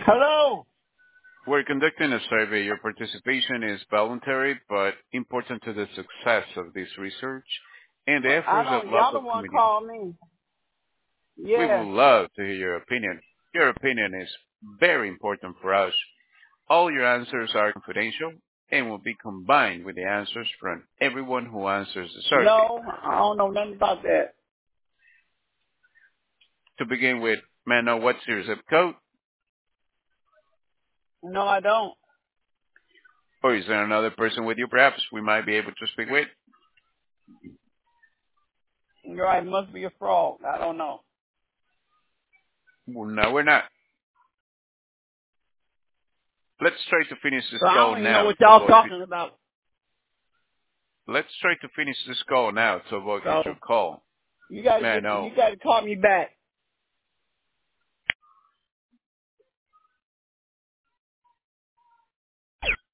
Hello. We're conducting a survey. Your participation is voluntary but important to the success of this research and the I efforts of don't. Y'all the local one communities. call me. We Yeah. would love to hear your opinion. Your opinion is very important for us. All your answers are confidential and will be combined with the answers from everyone who answers the survey. No, I don't know nothing about that. To begin with, may I know what's your zip code? No, I don't. Or is there another person with you perhaps we might be able to speak with? You're right. It must be a frog. I don't know. Well, no, we're not. Let's try to finish this So I call don't even know now what to y'all avoid. talking about. Let's try to finish this call now to avoid So future call. you got to May I get. know? You got to call me back.